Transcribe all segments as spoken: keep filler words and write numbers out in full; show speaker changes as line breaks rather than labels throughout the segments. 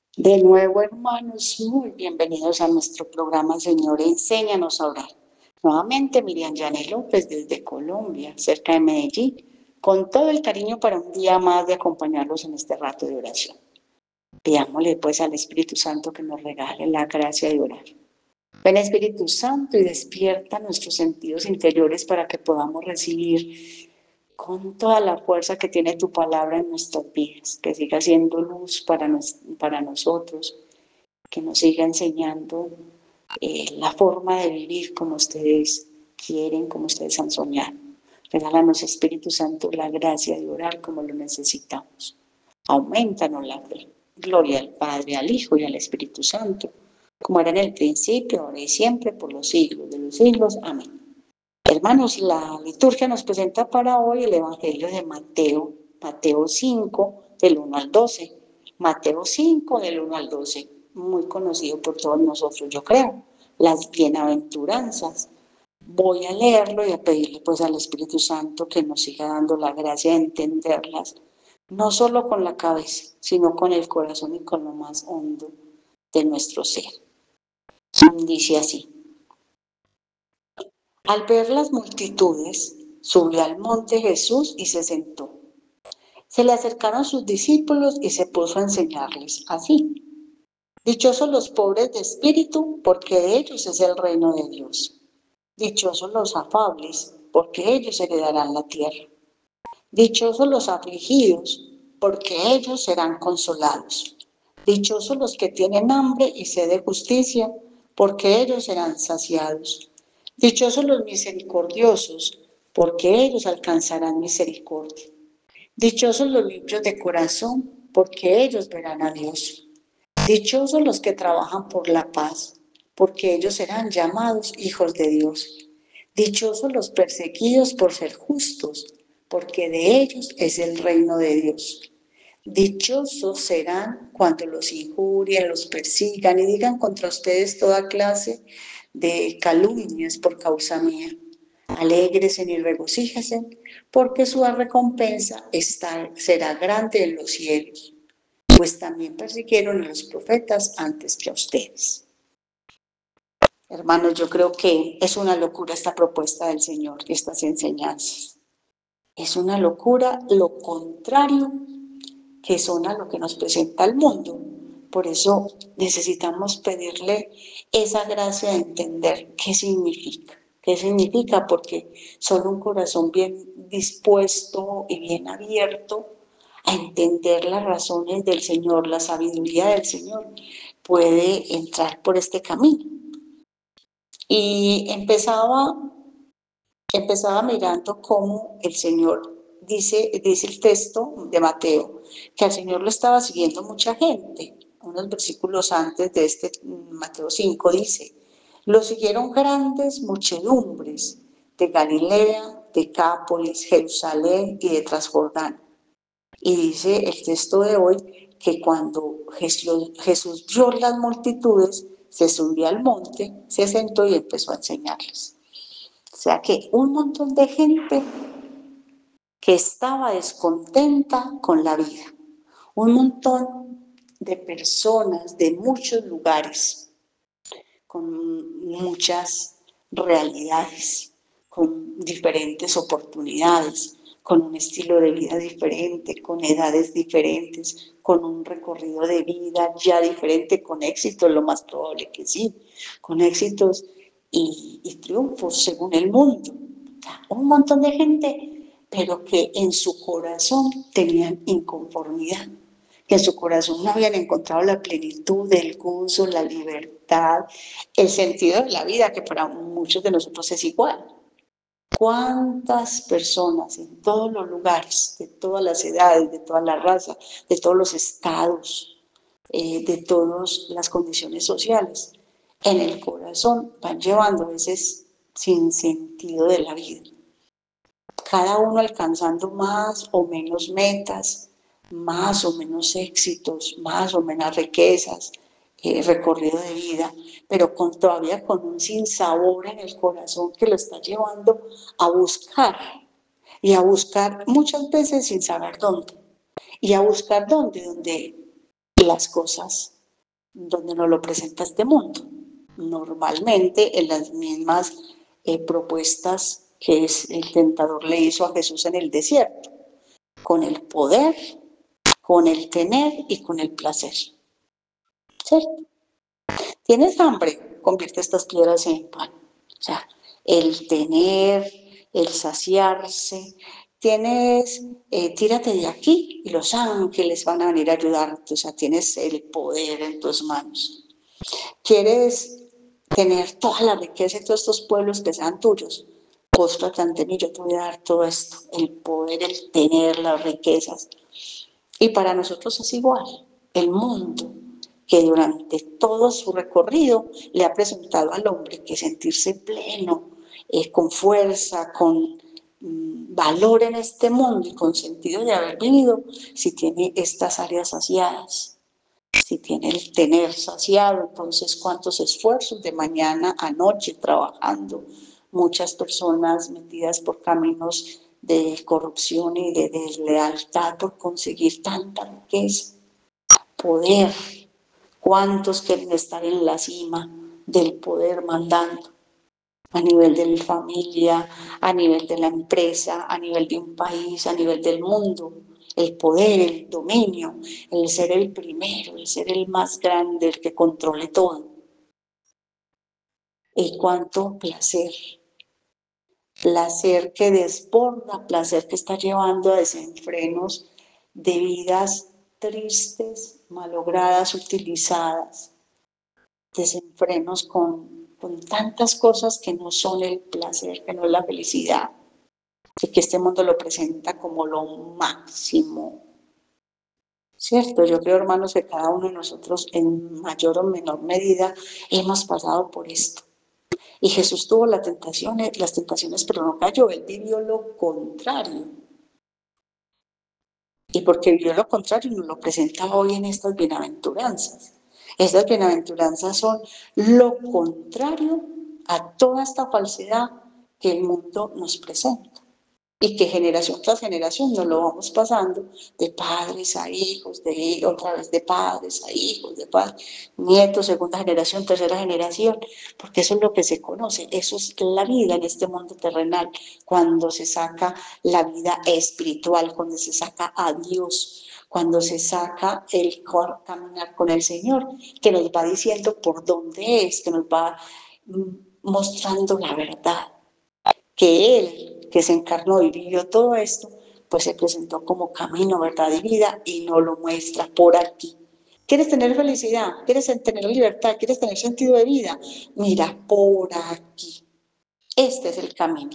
De nuevo, hermanos, muy bienvenidos a nuestro programa Señor, enséñanos a orar. Nuevamente, Miriam Yaney López desde Colombia, cerca de Medellín, con todo el cariño para un día más de acompañarlos en este rato de oración. Pidámosle pues al Espíritu Santo que nos regale la gracia de orar. Ven Espíritu Santo y despierta nuestros sentidos interiores para que podamos recibir con toda la fuerza que tiene tu palabra en nuestras vidas, que siga siendo luz para, nos, para nosotros, que nos siga enseñando eh, la forma de vivir como ustedes quieren, como ustedes han soñado. Regálanos, Espíritu Santo, la gracia de orar como lo necesitamos. Aumentanos la fe. Gloria al Padre, al Hijo y al Espíritu Santo, como era en el principio, ahora y siempre, por los siglos de los siglos. Amén. Hermanos, la liturgia nos presenta para hoy el Evangelio de Mateo, Mateo cinco, del uno al doce. Mateo cinco, del uno al doce, muy conocido por todos nosotros, yo creo, las bienaventuranzas. Voy a leerlo y a pedirle pues al Espíritu Santo que nos siga dando la gracia de entenderlas, no solo con la cabeza, sino con el corazón y con lo más hondo de nuestro ser. Dice así: al ver las multitudes, subió al monte Jesús y se sentó. Se le acercaron sus discípulos y se puso a enseñarles así: dichosos los pobres de espíritu, porque de ellos es el reino de Dios. Dichosos los afables, porque ellos heredarán la tierra. Dichosos los afligidos, porque ellos serán consolados. Dichosos los que tienen hambre y sed de justicia, porque ellos serán saciados. Dichosos los misericordiosos, porque ellos alcanzarán misericordia. Dichosos los limpios de corazón, porque ellos verán a Dios. Dichosos los que trabajan por la paz, porque ellos serán llamados hijos de Dios. Dichosos los perseguidos por ser justos, porque de ellos es el reino de Dios. Dichosos serán cuando los injurien, los persigan y digan contra ustedes toda clase de calumnias por causa mía. Alégresen y regocíjense, porque su recompensa está, será grande en los cielos, pues también persiguieron a los profetas antes que a ustedes. Hermanos, yo creo que es una locura esta propuesta del Señor, estas enseñanzas. Es una locura lo contrario que son a lo que nos presenta el mundo. Por eso necesitamos pedirle esa gracia de entender qué significa. ¿Qué significa? Porque solo un corazón bien dispuesto y bien abierto a entender las razones del Señor, la sabiduría del Señor, puede entrar por este camino. Y empezaba, empezaba mirando cómo el Señor, dice, dice el texto de Mateo, que al Señor lo estaba siguiendo mucha gente. Unos versículos antes de este, Mateo cinco dice: lo siguieron grandes muchedumbres de Galilea, Decápolis, Jerusalén y de Transjordán. Y dice el texto de hoy que cuando Jesús, Jesús vio las multitudes, se subió al monte, se sentó y empezó a enseñarles. O sea que un montón de gente que estaba descontenta con la vida, un montón de personas de muchos lugares, con muchas realidades, con diferentes oportunidades, con un estilo de vida diferente, con edades diferentes, con un recorrido de vida ya diferente, con éxitos, lo más probable que sí, con éxitos y, y triunfos según el mundo. Un montón de gente, pero que en su corazón tenían inconformidad, que en su corazón no habían encontrado la plenitud, el gozo, la libertad, el sentido de la vida, que para muchos de nosotros es igual. ¿Cuántas personas en todos los lugares, de todas las edades, de todas las razas, de todos los estados, eh, de todas las condiciones sociales, en el corazón van llevando a veces sin sentido de la vida? Cada uno alcanzando más o menos metas, más o menos éxitos, más o menos riquezas, eh, recorrido de vida, pero con, todavía con un sinsabor en el corazón que lo está llevando a buscar, y a buscar muchas veces sin saber dónde, y a buscar dónde, donde las cosas donde nos lo presenta este mundo. Normalmente en las mismas eh, propuestas que es, el tentador le hizo a Jesús en el desierto, con el poder, con el tener y con el placer. ¿Cierto? ¿Tienes hambre? Convierte estas piedras en pan. O sea, el tener, el saciarse. Tienes, eh, tírate de aquí y los ángeles van a venir a ayudarte. O sea, tienes el poder en tus manos. ¿Quieres tener toda la riqueza de todos estos pueblos que sean tuyos? Póstrate ante mí, yo te voy a dar todo esto, el poder, el tener las riquezas. Y para nosotros es igual, el mundo que durante todo su recorrido le ha presentado al hombre que sentirse pleno, eh, con fuerza, con mmm, valor en este mundo y con sentido de haber vivido, si tiene estas áreas saciadas. Si tiene el tener saciado, entonces cuántos esfuerzos de mañana a noche trabajando, muchas personas metidas por caminos de corrupción y de deslealtad por conseguir tanta riqueza, poder, cuántos quieren estar en la cima del poder mandando a nivel de la familia, a nivel de la empresa, a nivel de un país, a nivel del mundo. El poder, el dominio, el ser el primero, el ser el más grande, el que controle todo. Y cuánto placer, placer que desborda, placer que está llevando a desenfrenos de vidas tristes, malogradas, utilizadas, desenfrenos con, con tantas cosas que no son el placer, que no es la felicidad, que este mundo lo presenta como lo máximo. ¿Cierto? Yo creo, hermanos, que cada uno de nosotros en mayor o menor medida hemos pasado por esto. Y Jesús tuvo las tentaciones, las tentaciones, pero no cayó, él vivió lo contrario. Y porque vivió lo contrario, nos lo presenta hoy en estas bienaventuranzas. Estas bienaventuranzas son lo contrario a toda esta falsedad que el mundo nos presenta. Y que generación tras generación nos lo vamos pasando de padres a hijos, de otra vez de padres a hijos, de padres, nietos, segunda generación, tercera generación, porque eso es lo que se conoce, eso es la vida en este mundo terrenal, cuando se saca la vida espiritual, cuando se saca a Dios, cuando se saca el caminar con el Señor, que nos va diciendo por dónde es, que nos va mostrando la verdad, que Él, que se encarnó y vivió todo esto, pues se presentó como camino, verdad y vida y nos lo muestra por aquí. ¿Quieres tener felicidad? ¿Quieres tener libertad? ¿Quieres tener sentido de vida? Mira, por aquí. Este es el camino.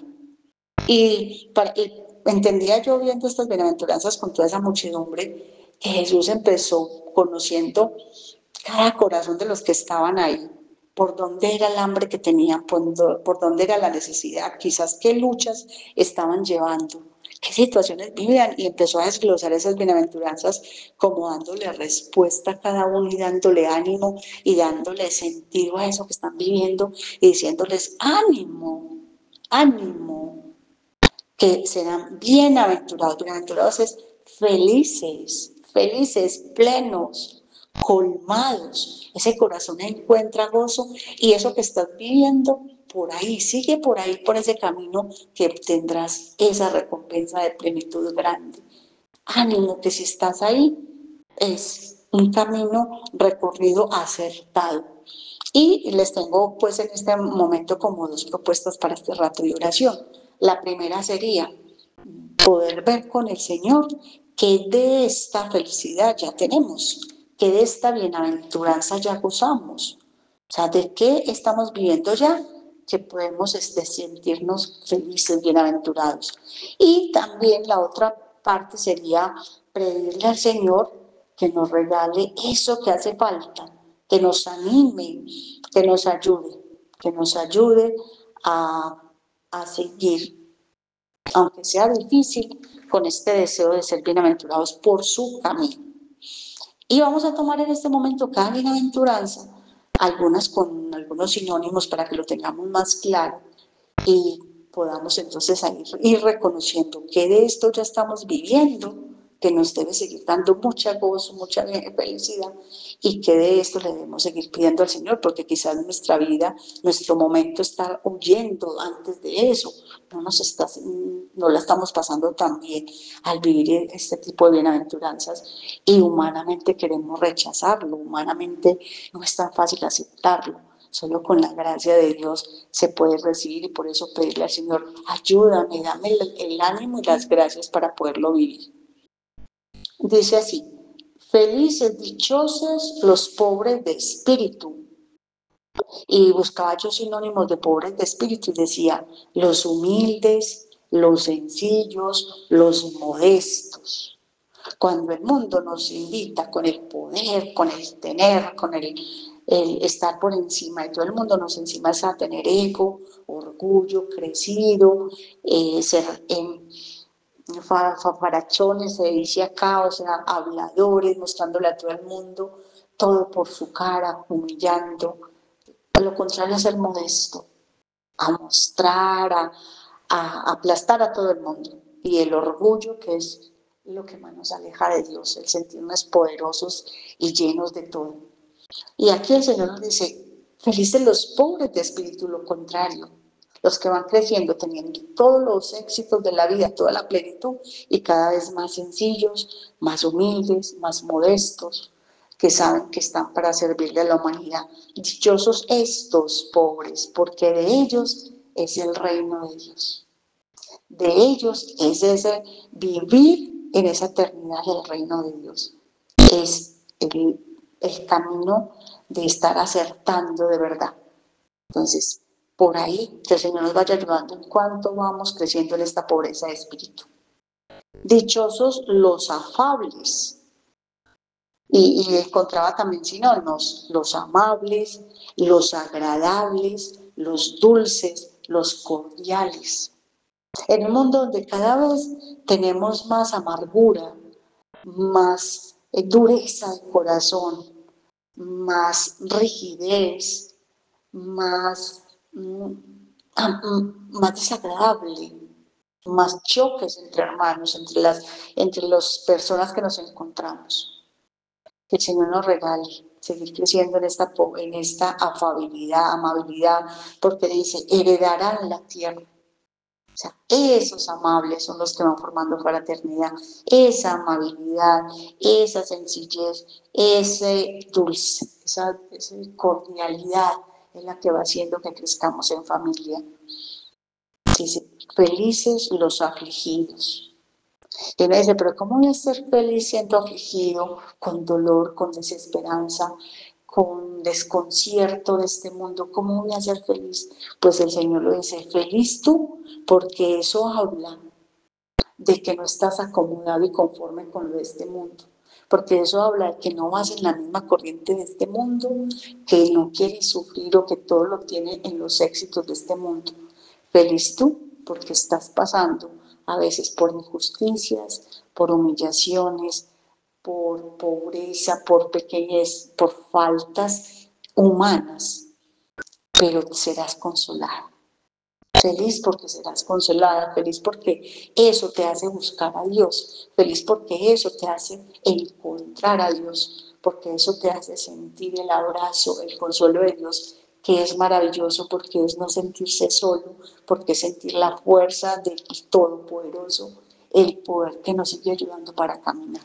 Y, para, y entendía yo viendo estas bienaventuranzas con toda esa muchedumbre que Jesús empezó conociendo cada corazón de los que estaban ahí, por dónde era el hambre que tenían, por, por dónde era la necesidad, quizás qué luchas estaban llevando, qué situaciones vivían, y empezó a desglosar esas bienaventuranzas como dándole respuesta a cada uno y dándole ánimo y dándole sentido a eso que están viviendo y diciéndoles ánimo, ánimo, que serán bienaventurados. Bienaventurados es felices, felices, plenos, colmados. Ese corazón encuentra gozo y eso que estás viviendo por ahí, sigue por ahí, por ese camino que obtendrás esa recompensa de plenitud grande. Ánimo, que si estás ahí es un camino recorrido acertado. Y les tengo pues en este momento como dos propuestas para este rato de oración. La primera sería poder ver con el Señor que de esta felicidad ya tenemos, que de esta bienaventuranza ya gozamos. O sea, ¿de qué estamos viviendo ya? Que podemos este, sentirnos felices, bienaventurados. Y también la otra parte sería pedirle al Señor que nos regale eso que hace falta, que nos anime, que nos ayude, que nos ayude a, a seguir, aunque sea difícil, con este deseo de ser bienaventurados por su camino. Y vamos a tomar en este momento cada bienaventuranza, algunas con algunos sinónimos para que lo tengamos más claro y podamos entonces ir, ir reconociendo que de esto ya estamos viviendo que nos debe seguir dando mucha gozo, mucha felicidad, y que de esto le debemos seguir pidiendo al Señor, porque quizás nuestra vida, nuestro momento está huyendo antes de eso, no nos está, no la estamos pasando tan bien al vivir este tipo de bienaventuranzas, y humanamente queremos rechazarlo, humanamente no es tan fácil aceptarlo. Solo con la gracia de Dios se puede recibir, y por eso pedirle al Señor, ayúdame, dame el, el ánimo y las gracias para poderlo vivir. Dice así: felices, dichosos los pobres de espíritu. Y buscaba yo sinónimos de pobres de espíritu y decía: los humildes, los sencillos, los modestos. Cuando el mundo nos invita con el poder, con el tener, con el, el estar por encima, y todo el mundo nos encima es a tener ego, orgullo, crecido, eh, ser eh, fafarachones, se dice acá, o sea, habladores, mostrándole a todo el mundo todo por su cara, humillando. A lo contrario, ser modesto, a mostrar, a, a aplastar a todo el mundo. Y el orgullo, que es lo que más nos aleja de Dios, el sentirnos poderosos y llenos de todo. Y aquí el Señor nos dice: felices los pobres de espíritu, lo contrario, los que van creciendo, teniendo todos los éxitos de la vida, toda la plenitud, y cada vez más sencillos, más humildes, más modestos, que saben que están para servirle a la humanidad. Dichosos estos pobres, porque de ellos es el reino de Dios. De ellos es ese vivir en esa eternidad del reino de Dios. Es el, el camino de estar acertando de verdad. Entonces, por ahí que el Señor nos vaya ayudando en cuanto vamos creciendo en esta pobreza de espíritu. Dichosos los afables. Y, y encontraba también sinónimos: los amables, los agradables, los dulces, los cordiales. En un mundo donde cada vez tenemos más amargura, más eh, dureza de corazón, más rigidez, más, mm, más desagradable, más choques entre hermanos, entre las, entre las personas que nos encontramos. Que el Señor nos regale seguir creciendo en esta, en esta afabilidad, amabilidad, porque dice: heredarán la tierra. O sea, esos amables son los que van formando fraternidad, esa amabilidad, esa sencillez, ese dulce, esa, esa cordialidad es la que va haciendo que crezcamos en familia. Dice: felices los afligidos. Y uno dice: pero ¿cómo voy a ser feliz siendo afligido, con dolor, con desesperanza, con desconcierto de este mundo? ¿Cómo voy a ser feliz? Pues el Señor lo dice: feliz tú, porque eso habla de que no estás acomodado y conforme con lo de este mundo. Porque eso habla de que no vas en la misma corriente de este mundo, que no quieres sufrir o que todo lo tiene en los éxitos de este mundo. Feliz tú, porque estás pasando a veces por injusticias, por humillaciones, por pobreza, por pequeñez, por faltas humanas, pero serás consolado. Feliz porque serás consolada, feliz porque eso te hace buscar a Dios, feliz porque eso te hace encontrar a Dios, porque eso te hace sentir el abrazo, el consuelo de Dios, que es maravilloso, porque es no sentirse solo, porque es sentir la fuerza del Todopoderoso, el poder que nos sigue ayudando para caminar.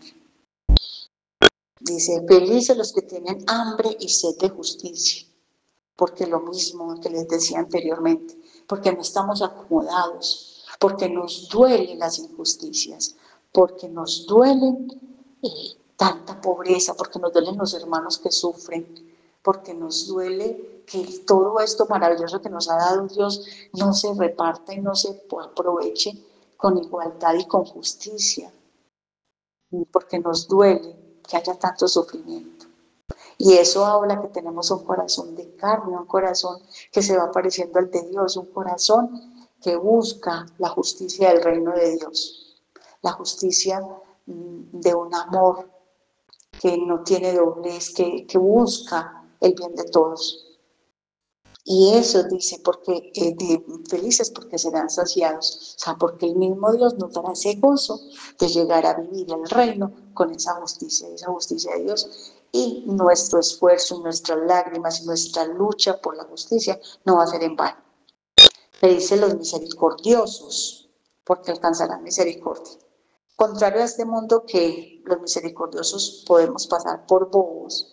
Dice: felices los que tienen hambre y sed de justicia, porque lo mismo que les decía anteriormente, porque no estamos acomodados, porque nos duelen las injusticias, porque nos duelen eh, tanta pobreza, porque nos duelen los hermanos que sufren, porque nos duele que todo esto maravilloso que nos ha dado Dios no se reparta y no se aproveche con igualdad y con justicia, porque nos duele que haya tanto sufrimiento. Y eso habla que tenemos un corazón de carne, un corazón que se va pareciendo al de Dios, un corazón que busca la justicia del reino de Dios, la justicia de un amor que no tiene doblez, que, que busca el bien de todos. Y eso dice, porque eh, de, felices porque serán saciados, o sea, porque el mismo Dios nos dará ese gozo de llegar a vivir el reino con esa justicia, esa justicia de Dios. Y nuestro esfuerzo, nuestras lágrimas y nuestra lucha por la justicia no va a ser en vano. Felices los misericordiosos, porque alcanzarán misericordia. Contrario a este mundo que los misericordiosos podemos pasar por bobos,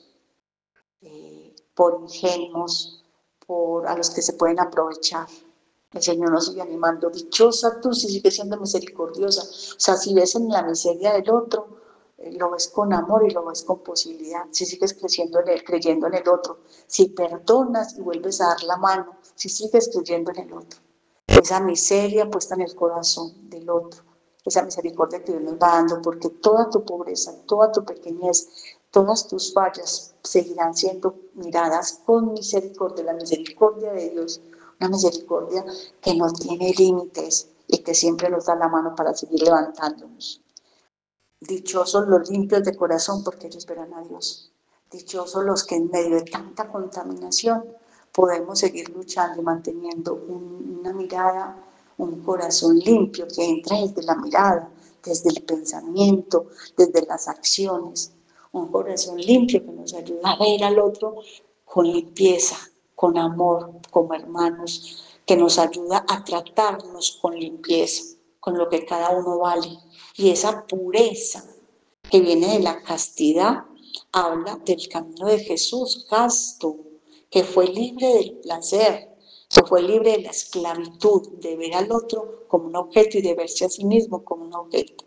eh, por ingenuos, por a los que se pueden aprovechar. El Señor nos sigue animando, dichosa tú si sigues siendo misericordiosa. O sea, si ves en la miseria del otro, eh, lo ves con amor y lo ves con posibilidad. Si sigues creciendo en él, creyendo en el otro, si perdonas y vuelves a dar la mano, si sigues creyendo en el otro. Esa miseria puesta en el corazón del otro, esa misericordia que Dios nos va dando, porque toda tu pobreza, toda tu pequeñez, todas tus fallas seguirán siendo miradas con misericordia, la misericordia de Dios, una misericordia que no tiene límites y que siempre nos da la mano para seguir levantándonos. Dichosos los limpios de corazón, porque ellos verán a Dios. Dichosos los que en medio de tanta contaminación podemos seguir luchando y manteniendo un, una mirada, un corazón limpio que entra desde la mirada, desde el pensamiento, desde las acciones. Un corazón limpio que nos ayuda a ver al otro con limpieza, con amor, como hermanos, que nos ayuda a tratarnos con limpieza, con lo que cada uno vale. Y esa pureza que viene de la castidad habla del camino de Jesús, casto, que fue libre del placer, que fue libre de la esclavitud, de ver al otro como un objeto y de verse a sí mismo como un objeto.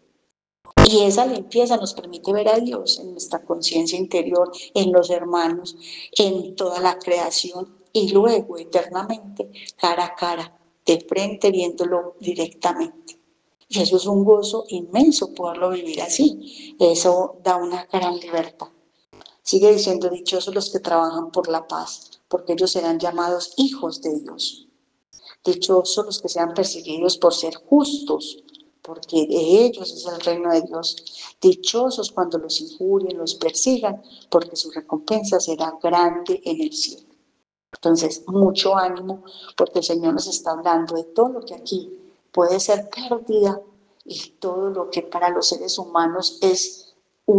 Y esa limpieza nos permite ver a Dios en nuestra conciencia interior, en los hermanos, en toda la creación y luego eternamente, cara a cara, de frente, viéndolo directamente. Y eso es un gozo inmenso poderlo vivir así. Eso da una gran libertad. Sigue diciendo, dichosos los que trabajan por la paz, porque ellos serán llamados hijos de Dios. Dichosos los que sean perseguidos por ser justos, porque de ellos es el reino de Dios. Dichosos cuando los injurien, los persigan, porque su recompensa será grande en el cielo. Entonces, mucho ánimo, porque el Señor nos está hablando de todo lo que aquí puede ser pérdida y todo lo que para los seres humanos es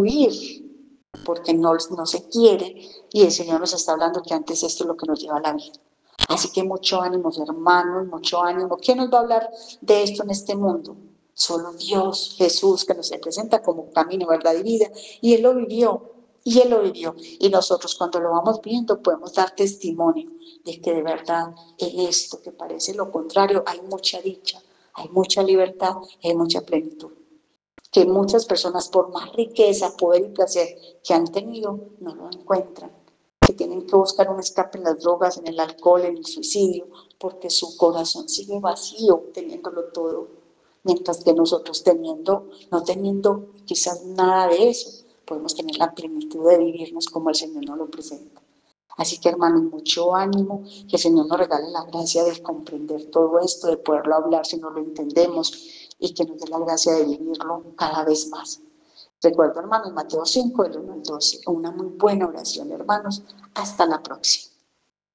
huir, porque no, no se quiere, y el Señor nos está hablando que antes esto es lo que nos lleva a la vida. Así que mucho ánimo, hermanos, mucho ánimo. ¿Quién nos va a hablar de esto en este mundo? Solo Dios, Jesús, que nos presenta como camino, verdad y vida. Y Él lo vivió, y Él lo vivió. Y nosotros cuando lo vamos viendo podemos dar testimonio de que de verdad en esto que parece lo contrario hay mucha dicha, hay mucha libertad, hay mucha plenitud. Que muchas personas por más riqueza, poder y placer que han tenido, no lo encuentran. Que tienen que buscar un escape en las drogas, en el alcohol, en el suicidio, porque su corazón sigue vacío, teniéndolo todo, mientras que nosotros teniendo, no teniendo quizás nada de eso, podemos tener la plenitud de vivirnos como el Señor nos lo presenta. Así que hermanos, mucho ánimo, que el Señor nos regale la gracia de comprender todo esto, de poderlo hablar si no lo entendemos y que nos dé la gracia de vivirlo cada vez más. Recuerdo, hermanos, Mateo cinco, del uno al doce, una muy buena oración, hermanos. Hasta la próxima.